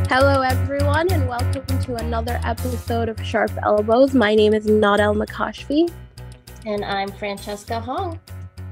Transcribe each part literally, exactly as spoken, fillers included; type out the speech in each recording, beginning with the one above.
Hello, everyone, and welcome to another episode of Sharp Elbows. My name is Nadel Makashfi. And I'm Francesca Hong.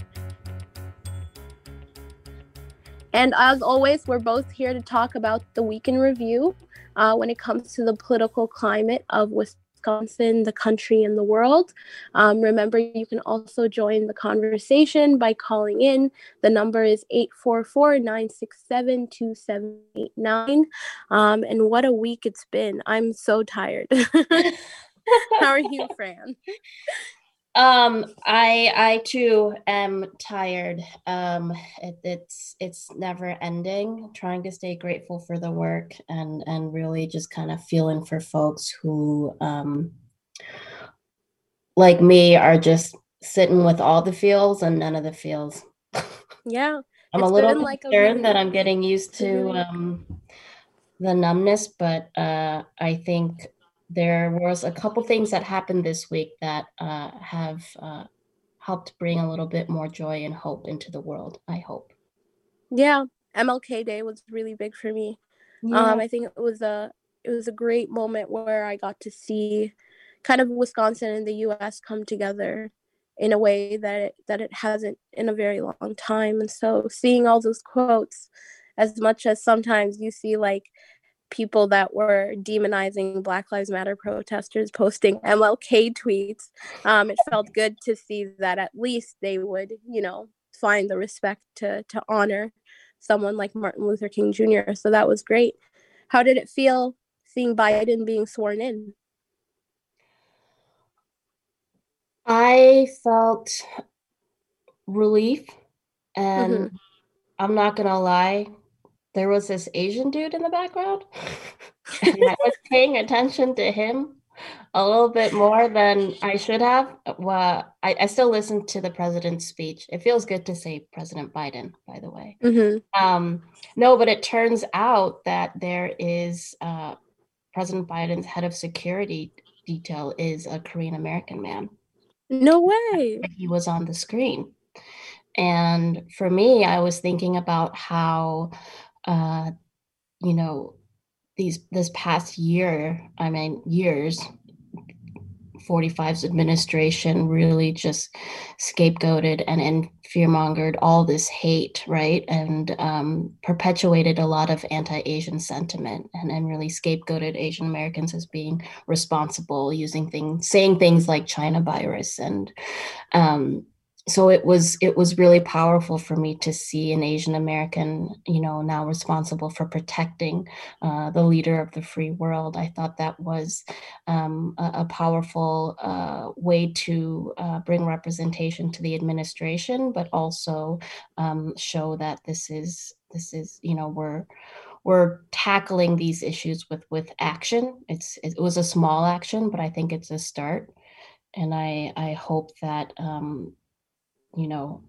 And as always, we're both here to talk about the week in review uh, when it comes to the political climate of Wisconsin, the country, and the world. Um, remember, you can also join the conversation by calling in. The number is eight four four, nine six seven, two seven eight nine. Um, and what a week it's been. I'm so tired. How are you, Fran? Um, I I too am tired. Um, it, it's it's never ending. Trying to stay grateful for the work and and really just kind of feeling for folks who, um, like me, are just sitting with all the feels and none of the feels. Yeah, I'm a little like concerned really... that I'm getting used to mm-hmm. um, the numbness, but uh, I think there was a couple things that happened this week that uh, have uh, helped bring a little bit more joy and hope into the world, I hope. Yeah, M L K Day was really big for me. Yeah. Um, I think it was a it was a great moment where I got to see kind of Wisconsin and the U S come together in a way that it, that it hasn't in a very long time. And so seeing all those quotes, as much as sometimes you see like people that were demonizing Black Lives Matter protesters posting M L K tweets, um, it felt good to see that at least they would, you know, find the respect to to honor someone like Martin Luther King Junior So that was great. How did it feel seeing Biden being sworn in? I felt relief, and mm-hmm. I'm not gonna lie, there was this Asian dude in the background, and I was paying attention to him a little bit more than I should have. Well, I, I still listened to the president's speech. It feels good to say President Biden, by the way. Mm-hmm. Um, no, but it turns out that there is uh, President Biden's head of security detail is a Korean American man. No way. He was on the screen. And for me, I was thinking about how, uh, you know, these this past year, I mean, years, forty-five's administration really just scapegoated and, and fear-mongered all this hate, right? And um, perpetuated a lot of anti-Asian sentiment and, and really scapegoated Asian Americans as being responsible, using things, saying things like China virus. And um, so it was it was really powerful for me to see an Asian American, you know, now responsible for protecting uh, the leader of the free world. I thought that was um, a, a powerful uh, way to uh, bring representation to the administration, but also um, show that this is this is you know we're we're tackling these issues with with action. It's it was a small action, but I think it's a start, and I I hope that. Um, you know,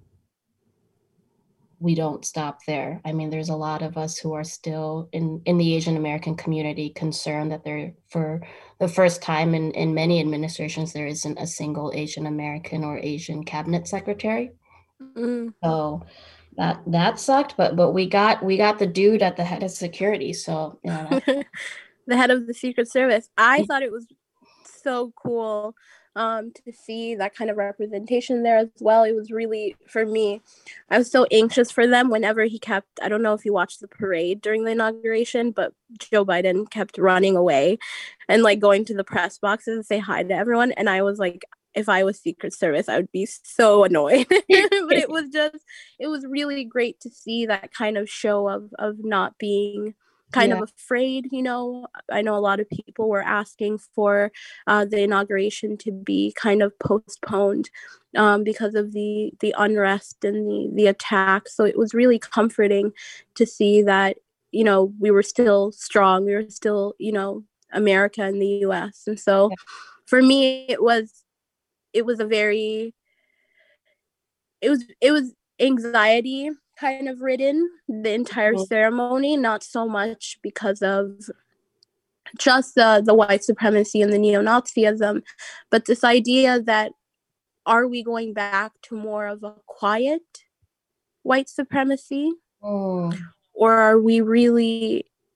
we don't stop there. I mean, there's a lot of us who are still in, in the Asian American community concerned that there, for the first time in, in many administrations, there isn't a single Asian American or Asian cabinet secretary. Mm. So that that sucked, but but we got we got the dude at the head of security. So you know, the head of the Secret Service. I thought it was so cool um, to see that kind of representation there as well. It was really, for me, I was so anxious for them whenever he kept, I don't know if you watched the parade during the inauguration, but Joe Biden kept running away and like going to the press boxes and say hi to everyone. And I was like, if I was Secret Service, I would be so annoyed. But it was just, it was really great to see that kind of show of of not being kind yeah. of afraid, you know. I know a lot of people were asking for uh, the inauguration to be kind of postponed um, because of the the unrest and the the attacks. So it was really comforting to see that, you know, we were still strong. We were still, you know, America and the U S. And so yeah. for me, it was it was a very it was it was anxiety kind of ridden the entire mm-hmm. ceremony, not so much because of just the, the white supremacy and the neo-Nazism, but this idea that are we going back to more of a quiet white supremacy? Oh. Or are we really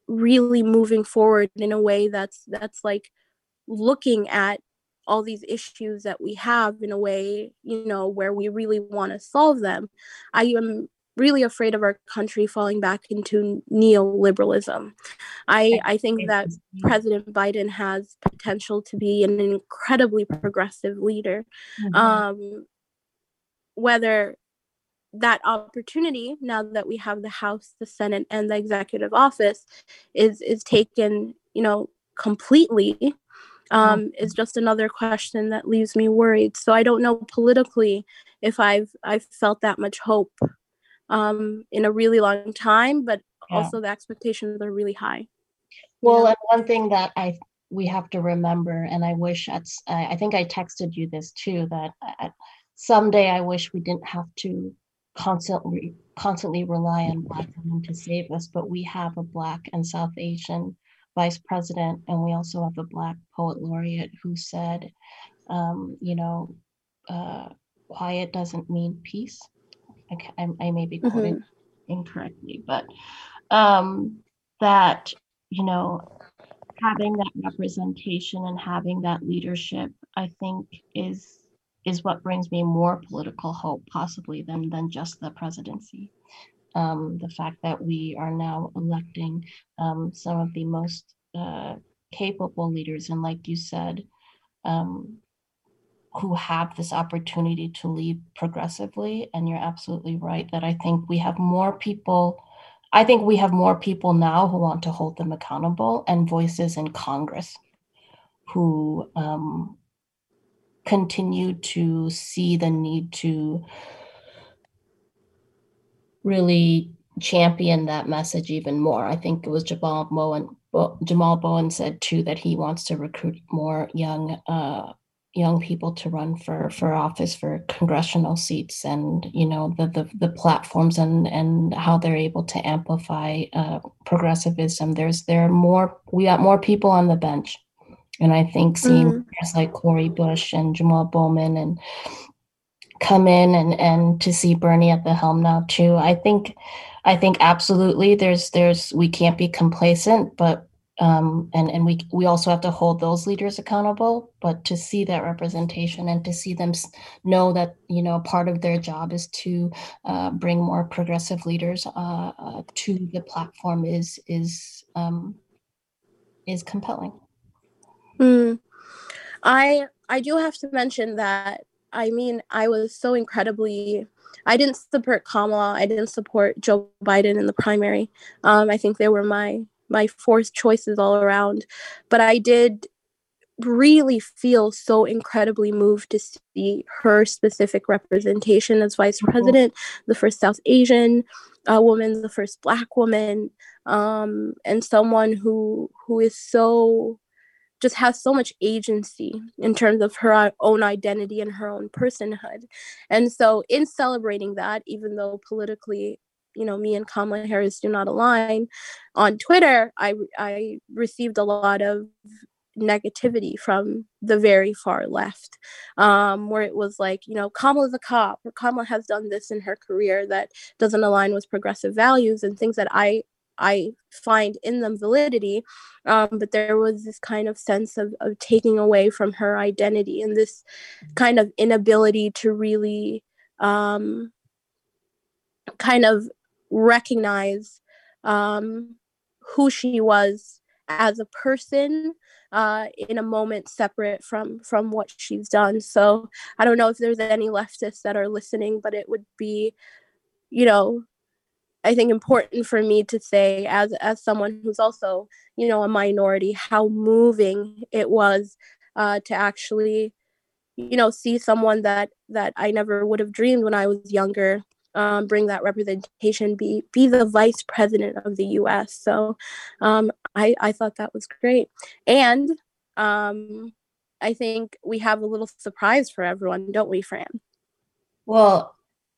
really moving forward in a way that's that's like looking at all these issues that we have in a way, you know, where we really want to solve them. I am really afraid of our country falling back into neoliberalism. I, I think that President Biden has potential to be an incredibly progressive leader. Mm-hmm. Um, whether that opportunity, now that we have the House, the Senate, and the executive office, is is taken, you know, completely, um, is just another question that leaves me worried. So I don't know politically if I've I've felt that much hope um, in a really long time, but yeah. Also the expectations are really high. Well, yeah. And one thing that I we have to remember, and I wish that's I, I think I texted you this too, that I, someday I wish we didn't have to constantly constantly rely on Black women to save us, but we have a Black and South Asian vice president, and we also have a Black poet laureate who said, um, you know, uh, quiet doesn't mean peace. I, I may be quoting mm-hmm. incorrectly, but um, that, you know, having that representation and having that leadership, I think is is what brings me more political hope, possibly, than than just the presidency. Um, the fact that we are now electing um, some of the most uh, capable leaders, and like you said, um, who have this opportunity to lead progressively. And you're absolutely right that I think we have more people, I think we have more people now who want to hold them accountable, and voices in Congress who um, continue to see the need to really champion that message even more. I think it was Jamal Bowen, Jamal Bowen said too that he wants to recruit more young uh, young people to run for for office, for congressional seats, and you know the the, the platforms and and how they're able to amplify uh, progressivism. There's there are more we got more people on the bench, and I think seeing mm. guys like Cori Bush and Jamal Bowman and come in and and to see Bernie at the helm now too. I think I think absolutely there's there's we can't be complacent, but um and and we we also have to hold those leaders accountable, but to see that representation and to see them know that, you know, part of their job is to uh, bring more progressive leaders uh, uh, to the platform is is um is compelling. Mm. I I do have to mention that, I mean, I was so incredibly, I didn't support Kamala. I didn't support Joe Biden in the primary. Um, I think they were my my forced choices all around. But I did really feel so incredibly moved to see her specific representation as vice president, the first South Asian uh, woman, the first Black woman, um, and someone who who is so just has so much agency in terms of her own identity and her own personhood. And so in celebrating that, even though politically, you know, me and Kamala Harris do not align, on Twitter, I, I received a lot of negativity from the very far left, um, where it was like, you know, Kamala's a cop, or Kamala has done this in her career that doesn't align with progressive values, and things that I I find in them validity, um, but there was this kind of sense of, of taking away from her identity, and this kind of inability to really um, kind of recognize um, who she was as a person uh, in a moment separate from from what she's done. So I don't know if there's any leftists that are listening, but it would be, you know, I think important for me to say, as as someone who's also, you know, a minority, how moving it was uh, to actually, you know, see someone that that I never would have dreamed when I was younger um, bring that representation, be be the vice president of the U S. So um, I I thought that was great, and um, I think we have a little surprise for everyone, don't we, Fran? Well.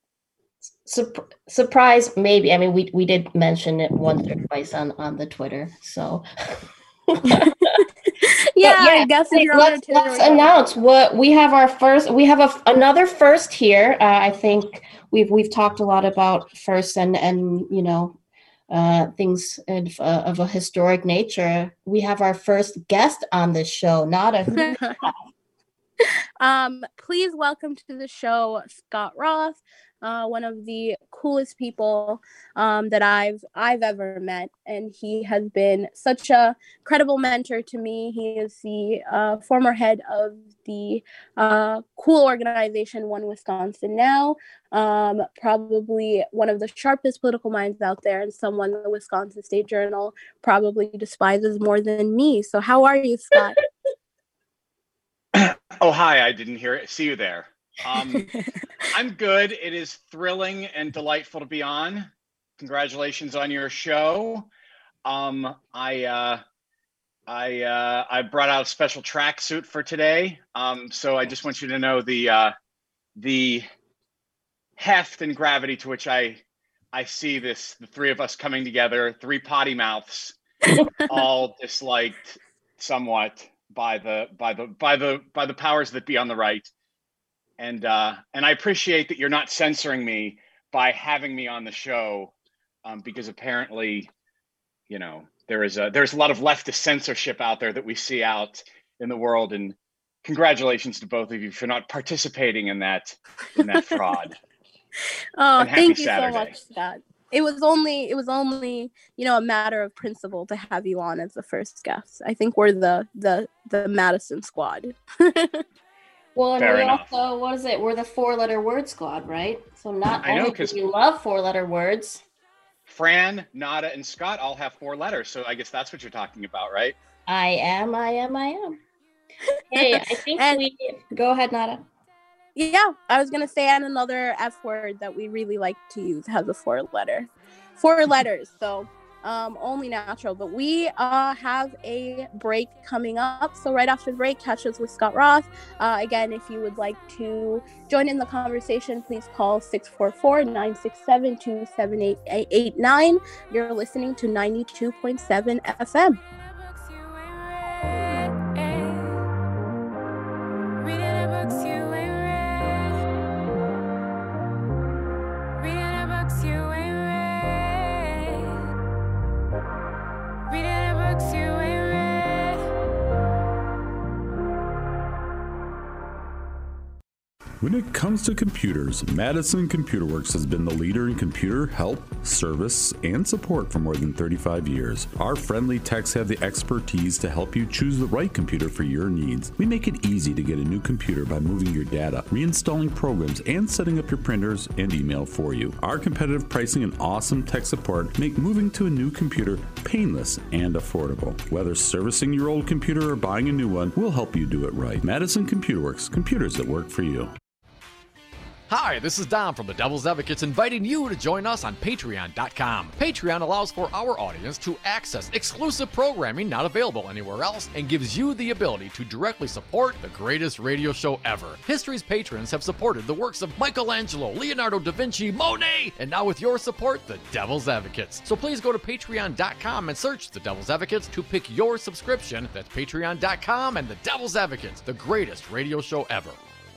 Sur- surprise, maybe. I mean, we we did mention it once or twice on, on the Twitter, so. yeah, yeah, I guess if you're let's, on let's announce what we have. Our first, we have a, another first here. Uh, I think we've we've talked a lot about first, and and you know, uh, things of, uh, of a historic nature, we have our first guest on this show. Nada, who um, please welcome to the show Scott Roth, uh, one of the coolest people um, that I've I've ever met, and he has been such a credible mentor to me. He is the uh, former head of the uh, cool organization One Wisconsin Now, um, probably one of the sharpest political minds out there, and someone the Wisconsin State Journal probably despises more than me. So how are you, Scott? Oh, hi. I didn't hear it. See you there. Um, I'm good. It is thrilling and delightful to be on. Congratulations on your show. Um, I uh, I uh, I brought out a special tracksuit for today. Um, so I just want you to know the uh, the heft and gravity to which I I see this, the three of us coming together, three potty mouths, all disliked somewhat by the by the by the by the powers that be on the right, and uh and I appreciate that you're not censoring me by having me on the show, um because apparently, you know, there is a there's a lot of leftist censorship out there that we see out in the world, and congratulations to both of you for not participating in that in that fraud. Oh, thank you Saturday. so much, Scott. It was only, it was only, you know, a matter of principle to have you on as the first guest. I think we're the the the Madison squad. Well, and Fair we enough. also, what is it? We're the four-letter word squad, right? So not I know, only 'cause do we love four-letter words. Fran, Nada, and Scott all have four letters, so I guess that's what you're talking about, right? I am, I am, I am. Hey, I think And- we go ahead, Nada. Yeah, I was gonna say, and another F word that we really like to use has a four letter, four letters. So um, only natural. But we uh, have a break coming up. So right after the break, catch us with Scott Roth. Uh, again, if you would like to join in the conversation, please call six four four, nine six seven, two seven eight eight nine. You're listening to ninety-two point seven F M. When it comes to computers, Madison Computer Works has been the leader in computer help, service, and support for more than thirty-five years. Our friendly techs have the expertise to help you choose the right computer for your needs. We make it easy to get a new computer by moving your data, reinstalling programs, and setting up your printers and email for you. Our competitive pricing and awesome tech support make moving to a new computer painless and affordable. Whether servicing your old computer or buying a new one, we'll help you do it right. Madison Computer Works, computers that work for you. Hi, this is Dom from the Devil's Advocates inviting you to join us on Patreon dot com. Patreon allows for our audience to access exclusive programming not available anywhere else and gives you the ability to directly support the greatest radio show ever. History's patrons have supported the works of Michelangelo, Leonardo da Vinci, Monet, and now with your support, the Devil's Advocates. So please go to Patreon dot com and search the Devil's Advocates to pick your subscription. That's Patreon dot com and the Devil's Advocates, the greatest radio show ever.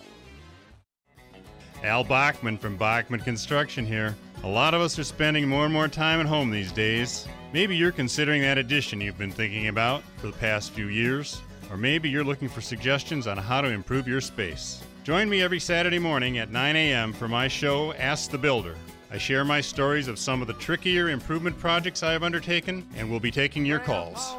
Al Bachman from Bachman Construction here. A lot of us are spending more and more time at home these days. Maybe you're considering that addition you've been thinking about for the past few years, or maybe you're looking for suggestions on how to improve your space. Join me every Saturday morning at nine a.m. for my show, Ask the Builder. I share my stories of some of the trickier improvement projects I have undertaken, and we'll be taking your calls.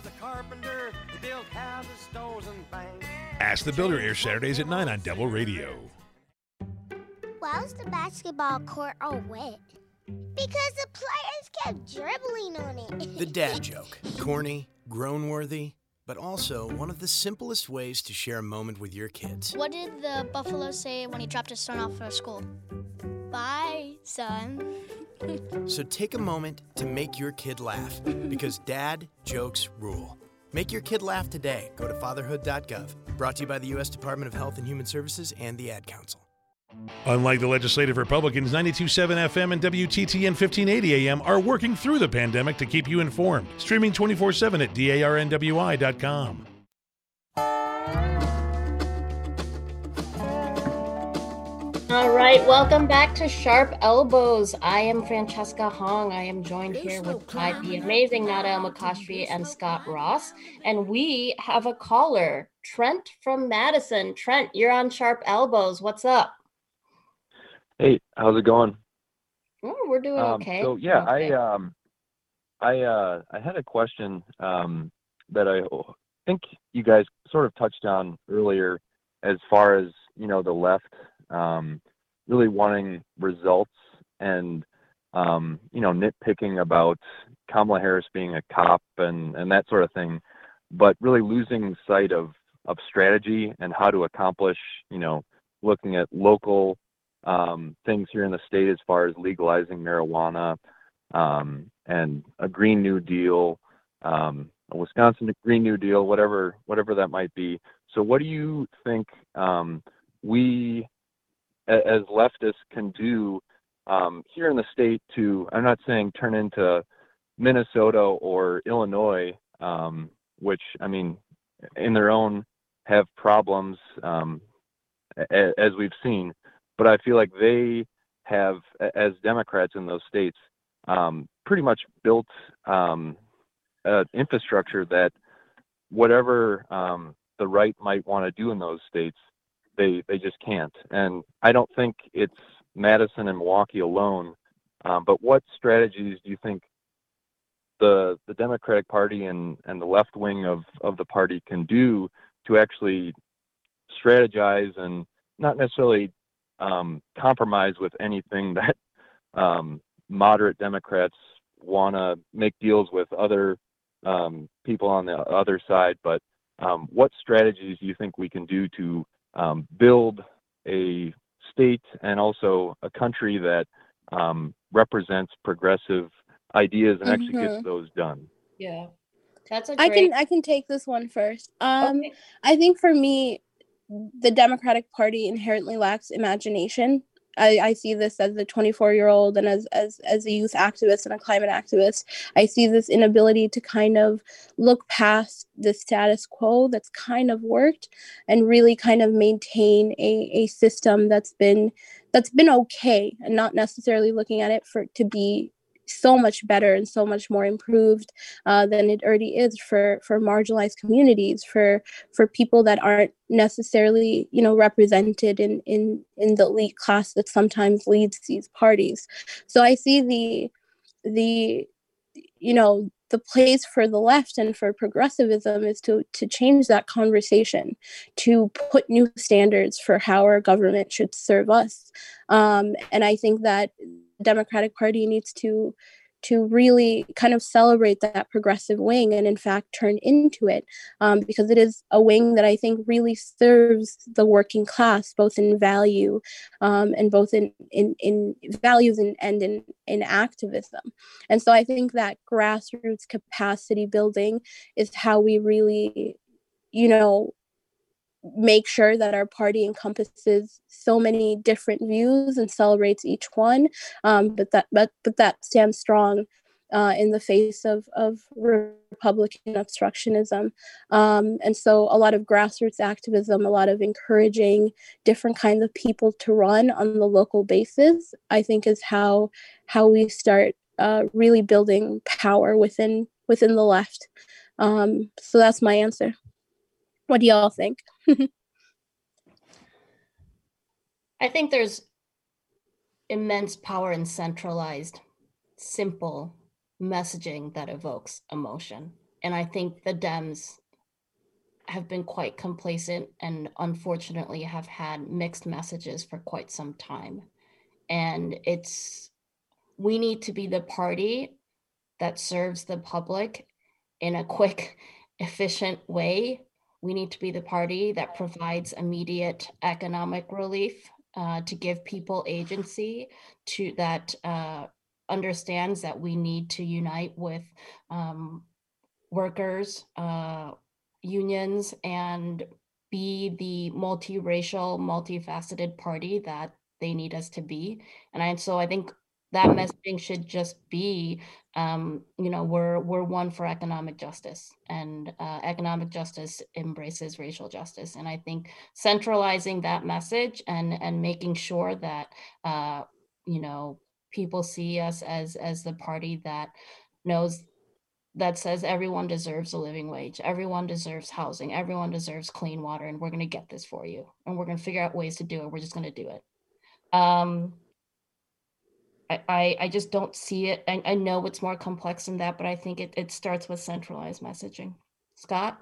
Ask the Builder airs Saturdays at nine on Devil Radio. Why was the basketball court all wet? Because the players kept dribbling on it. The dad joke. Corny, groan-worthy, but also one of the simplest ways to share a moment with your kids. What did the buffalo say when he dropped his son off for school? Bye, son. So take a moment to make your kid laugh, because dad jokes rule. Make your kid laugh today. Go to fatherhood dot gov. Brought to you by the U S Department of Health and Human Services and the Ad Council. Unlike the legislative Republicans, ninety-two point seven F M and W T T N fifteen eighty A M are working through the pandemic to keep you informed. Streaming twenty-four seven at D A R N W I dot com. All right, welcome back to Sharp Elbows. I am Francesca Hong. I am joined here with by the amazing Nada El-Mokashfi and Scott Ross. And we have a caller, Trent from Madison. Trent, you're on Sharp Elbows. What's up? Hey, how's it going? Oh, we're doing Um, okay. so yeah, Okay. I um, I uh, I had a question um, that I think you guys sort of touched on earlier, as far as you know, the left um, really wanting results and um, you know, nitpicking about Kamala Harris being a cop and and that sort of thing, but really losing sight of of strategy and how to accomplish, you know, looking at local um, things here in the state as far as legalizing marijuana um, and a Green New Deal, um, a Wisconsin Green New Deal, whatever whatever that might be. So, what do you think um, we a- as leftists can do um, here in the state to? I'm not saying turn into Minnesota or Illinois, um, which I mean, in their own have problems um, a- as we've seen. But I feel like they have, as Democrats in those states, um, pretty much built um, an infrastructure that whatever um, the right might want to do in those states, they they just can't. And I don't think it's Madison and Milwaukee alone. Um, but what strategies do you think the the Democratic Party and, and the left wing of, of the party can do to actually strategize and not necessarily Um, compromise with anything that um, moderate Democrats want to make deals with other um, people on the other side, but um, what strategies do you think we can do to um, build a state and also a country that um, represents progressive ideas and actually gets Mhm. those done? Yeah, that's a I great. can I can take this one first. Um, Okay. I think for me, the Democratic Party inherently lacks imagination. I, I see this as a twenty-four-year-old and as, as as a youth activist and a climate activist. I see this inability to kind of look past the status quo that's kind of worked and really kind of maintain a, a system that's been that's been okay, and not necessarily looking at it for to be so much better and so much more improved uh, than it already is for for marginalized communities, for for people that aren't necessarily, you know, represented in in in the elite class that sometimes leads these parties. So I see the the you know, the place for the left and for progressivism is to to change that conversation, to put new standards for how our government should serve us. Um, and I think that the Democratic Party needs to to really kind of celebrate that progressive wing and in fact turn into it, um, because it is a wing that I think really serves the working class both in value um, and both in in, in values and, and in, in activism. And so I think that grassroots capacity building is how we really, you know, make sure that our party encompasses so many different views and celebrates each one, um, but that but but that stands strong uh, in the face of of Republican obstructionism. Um, and so a lot of grassroots activism, a lot of encouraging different kinds of people to run on the local basis, I think is how how we start uh, really building power within within the left. Um, so that's my answer. What do y'all think? I think there's immense power in centralized, simple messaging that evokes emotion. And I think the Dems have been quite complacent and unfortunately have had mixed messages for quite some time. And it's, we need to be the party that serves the public in a quick, efficient way. We need to be the party that provides immediate economic relief uh, to give people agency, to that uh, understands that we need to unite with um, workers, uh, unions, and be the multiracial, multifaceted party that they need us to be. And I, so I think that messaging should just be, um, you know, we're we're one for economic justice, and uh, economic justice embraces racial justice. And I think centralizing that message and and making sure that uh, you know, people see us as as the party that knows that says everyone deserves a living wage, everyone deserves housing, everyone deserves clean water, and we're going to get this for you, and we're going to figure out ways to do it. We're just going to do it. Um, I, I, I just don't see it. I, I know it's more complex than that, but I think it, it starts with centralized messaging. Scott?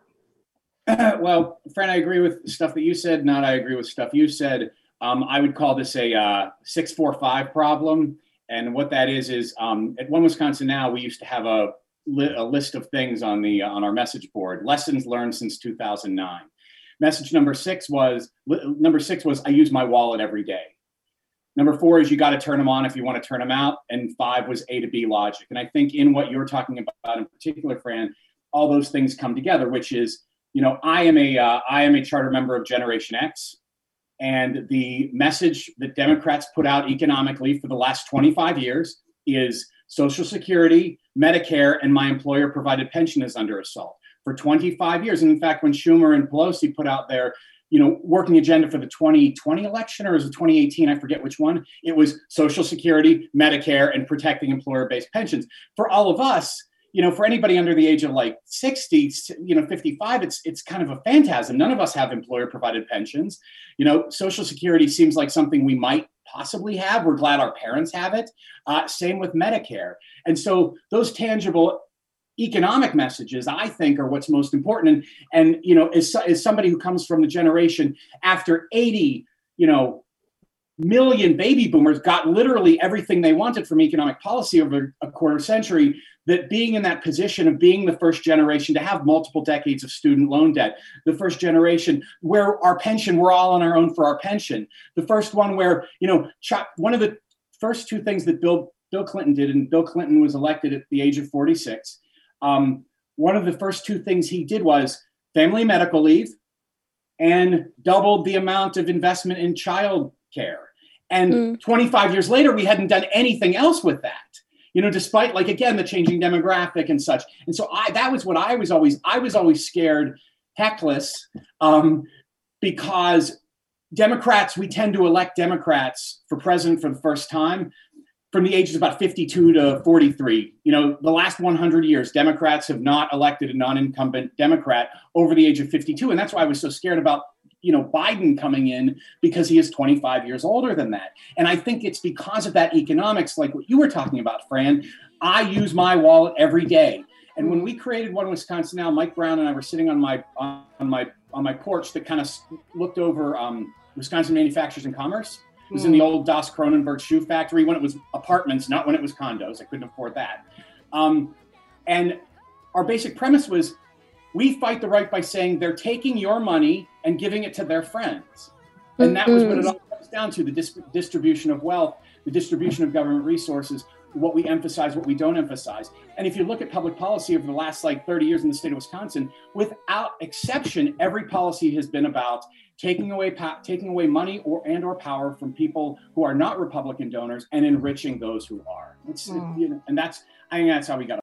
Well, Fran, I agree with stuff that you said. Not I agree with stuff you said. Um, I would call this a uh, six four five problem. And what that is, is um, at One Wisconsin Now, we used to have a, li- a list of things on the uh, on our message board, lessons learned since two thousand nine. Message number six was, li- number six was, I use my wallet every day. Number four is you got to turn them on if you want to turn them out. And five was A to B logic. And I think in what you're talking about in particular, Fran, all those things come together, which is, you know, I am a uh, I am a charter member of Generation X. And the message that Democrats put out economically for the last twenty-five years is Social Security, Medicare, and my employer provided pension is under assault for twenty-five years. And in fact, when Schumer and Pelosi put out their you know, working agenda for the twenty twenty election, or was it twenty eighteen? I forget which one. It was Social Security, Medicare, and protecting employer-based pensions. For all of us, you know, for anybody under the age of like sixty, you know, fifty-five, it's it's kind of a phantasm. None of us have employer-provided pensions. You know, Social Security seems like something we might possibly have. We're glad our parents have it. Uh, same with Medicare. And so those tangible economic messages, I think, are what's most important. And, and you know, as, as somebody who comes from the generation after eighty, you know, million baby boomers got literally everything they wanted from economic policy over a quarter century, that being in that position of being the first generation to have multiple decades of student loan debt, the first generation where our pension, we're all on our own for our pension, the first one where, you know, one of the first two things that Bill, Bill Clinton did, and Bill Clinton was elected at the age of forty-six, Um, one of the first two things he did was family medical leave and doubled the amount of investment in child care. And mm. twenty-five years later, we hadn't done anything else with that, you know, despite, like, again, the changing demographic and such. And so I, that was what I was always, I was always scared heckless um, because Democrats, we tend to elect Democrats for president for the first time from the ages about fifty-two to forty-three. You know, the last one hundred years, Democrats have not elected a non-incumbent Democrat over the age of fifty-two. And that's why I was so scared about, you know, Biden coming in, because he is twenty-five years older than that. And I think it's because of that economics, like what you were talking about, Fran. I use my wallet every day. And when we created One Wisconsin Now, Mike Brown and I were sitting on my on my on my porch that kind of looked over um, Wisconsin Manufacturers and Commerce. It was in the old Das Kronenberg shoe factory when it was apartments, not when it was condos. I couldn't afford that. Um, and our basic premise was, we fight the right by saying they're taking your money and giving it to their friends. And that was what it all comes down to, the dis- distribution of wealth, the distribution of government resources, what we emphasize, what we don't emphasize. And if you look at public policy over the last like thirty years in the state of Wisconsin, without exception, every policy has been about taking away pa- taking away money or and or power from people who are not Republican donors and enriching those who are. It's, mm. you know, and that's, I think that's how we got